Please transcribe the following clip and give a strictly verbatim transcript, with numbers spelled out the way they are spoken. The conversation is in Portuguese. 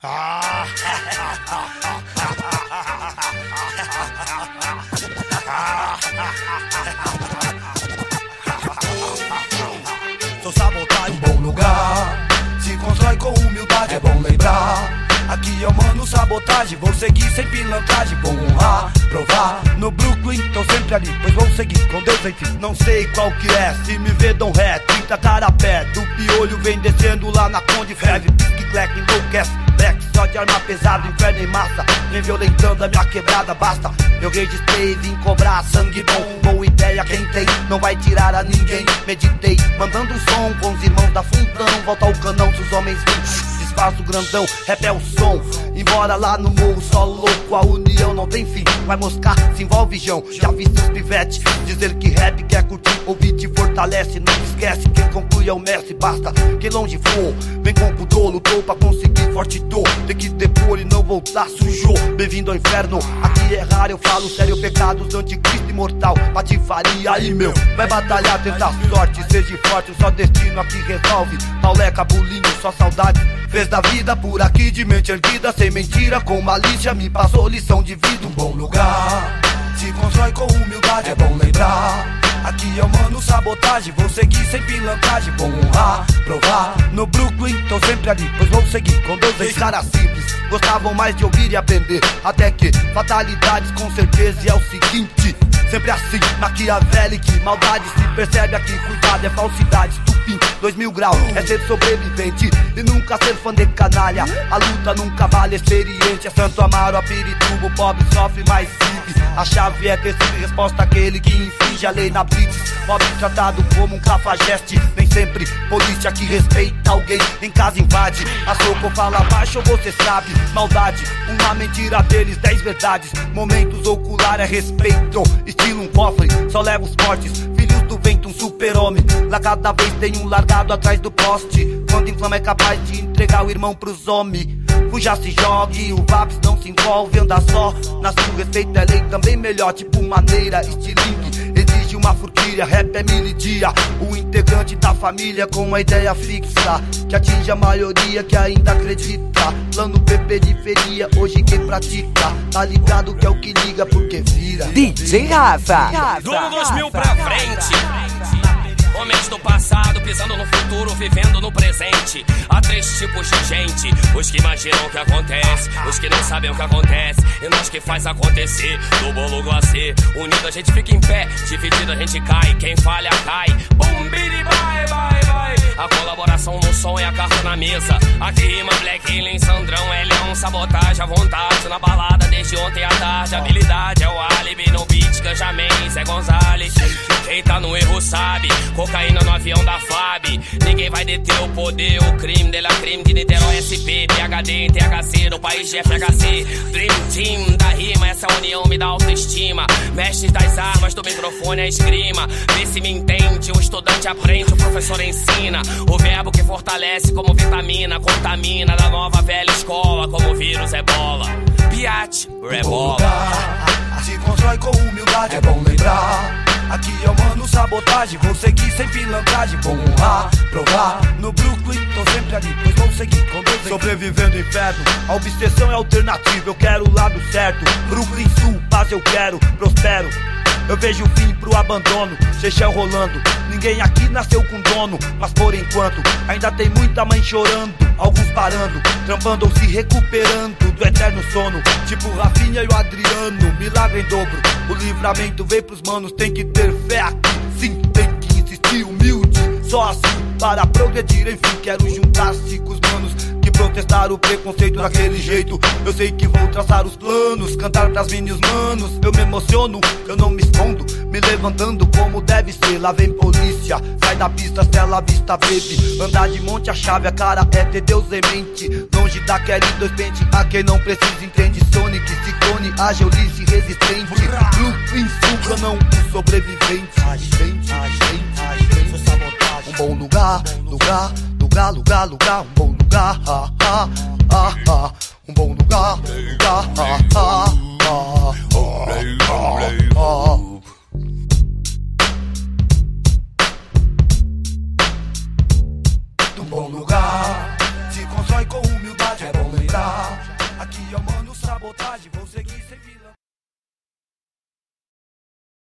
Ah. Sou sabotagem, bom lugar. Se constrói com humildade, é bom lembrar. Aqui é o mano sabotagem, vou seguir sem pilantragem. Vou honrar, provar, no Brooklyn tô sempre ali, pois vou seguir com Deus enfim. Não sei qual que é, se me vê dão ré, trinta carapé. Do piolho vem descendo lá na Conde Feve. Pisque, cleque, enlouquece, black, só de arma pesada, inferno em massa. Vem violentando a minha quebrada, basta. Eu registrei, vim cobrar sangue bom. Boa ideia quem tem, não vai tirar a ninguém. Meditei, mandando um som com os irmãos da fundão. Volta ao canão se os homens vêm. Desfaço grandão, rap é o som. Embora lá no morro só louco, a união não tem fim. Vai moscar, se envolve João. Já vi seus pivete dizer que rap quer curtir. Ouvir te fortalece, não esquece. Quem conclui é o mestre, basta quem longe for. Vem com pudor, lutou pra conseguir forte dor. Tem que depor e não voltar, sujou. Bem-vindo ao inferno, aqui é raro. Eu falo sério, pecados do anticristo imortal. Patifaria aí meu, vai batalhar, tentar sorte. Seja forte, só destino aqui resolve. Pauleca, bulinho, só saudade. Fez da vida por aqui de mente erguida, sem mentira, com malícia, me passou lição de vida. Um bom lugar, se constrói com humildade, é bom lembrar. Aqui é o mano sabotagem, vou seguir sem pilantragem. Vou honrar, provar, no Brooklyn tô sempre ali, pois vou seguir com Deus em caras simples. Gostavam mais de ouvir e aprender, até que fatalidades com certeza. E é o seguinte, sempre assim, maquiavélico, maldade se percebe aqui. Cuidado, é falsidade, estupim, dois mil graus, é ser sobrevivente e nunca ser fã de canalha. A luta nunca vale experiente, é Santo Amaro, a Pirituba, o pobre sofre, mais vive. A chave é ter sempre resposta àquele que infringe a lei na blitz. Pobre tratado como um cafajeste, nem sempre polícia que respeita alguém. Em casa invade, a soco fala baixo, você sabe. Maldade, uma mentira deles, dez verdades. Momentos ocular é respeito, estilo um cofre, só leva os fortes. Filhos do vento, um super-homem. Lá cada vez tem um largado atrás do poste. Quando inflama é capaz de entregar o irmão pros homens. Fuja, se jogue, o Vaps não se envolve, anda só. Na sua respeito é lei também melhor, tipo maneira, estilingue. Exige uma furquilha, rap é mil e dia. O integrante da família com uma ideia fixa, que atinge a maioria que ainda acredita. Plano P periferia, hoje quem pratica tá ligado que é o que liga porque vira. D J Rafa, do ano dois mil pra frente, homens do passado pisando no futuro, vivendo no presente. Há três tipos de gente: os que imaginam o que acontece, os que não sabem o que acontece, e nós que faz acontecer. Do bolo glacê, unido a gente fica em pé, dividido a gente cai. Quem falha cai, bum, biri, vai, vai, vai. A colaboração no som é a carta na mesa. Aqui rima Black Alien, Sandrão, Elião, sabotagem à vontade. Na balada desde ontem à tarde, habilidade é o álibi. No beat, Ganjamin, Zé Gonzalez. Quem tá no erro sabe, cocaína no avião da F A B. Ninguém vai deter o poder, o crime dela crime de Niterói S P, P H D, T H C, no país de F H C. Dream Team da rima, essa união me dá autoestima. Mestres das armas, do microfone a esgrima. Vê se me entende, o estudante aprende, o professor ensina. O verbo que fortalece como vitamina, contamina da nova velha escola como vírus ebola. Piate, rebola. Se constrói com humildade, é bom lembrar. Aqui é o mano sabotagem, vou seguir sem pilantragem. Vou honrar, provar, no Brooklyn tô sempre ali, pois vou seguir com Deus. Sobrevivendo o inferno, a obsessão é alternativa. Eu quero o lado certo, Brooklyn Sul, paz eu quero, prospero. Eu vejo o fim pro abandono, Chechel rolando. Ninguém aqui nasceu com dono, mas por enquanto ainda tem muita mãe chorando. Alguns parando, trampando ou se recuperando do eterno sono. Tipo Rafinha e o Adriano, milagre em dobro. O livramento vem pros manos, tem que ter fé aqui. Sim, tem que insistir humilde, só assim para progredir. Enfim, quero juntar-se com os manos que protestaram o preconceito daquele jeito. Eu sei que vou traçar os planos, cantar pras meninos manos. Eu me emociono, eu não me escondo, me levantando como deve ser. Lá vem polícia, sai da pista, Stella Vista, baby. Andar de monte a chave, a cara é ter Deus em mente. Longe da Kelly, dois pente, a quem não precisa entende. Sonic, Ciclone, Agil, Lice, resistente. Brooklyn Sul, não um sobrevivente. Agente, agente, agente, sou sabotagem. Um bom lugar, lugar, lugar, lugar, lugar. Um bom lugar, ah, ah, ah, ah. Um bom lugar, lugar, ah, ah, ah, ah, ah, ah. Um bom lugar, se constrói com humildade, é bom lembrar. sabotagem, vou seguir sem pilantragem.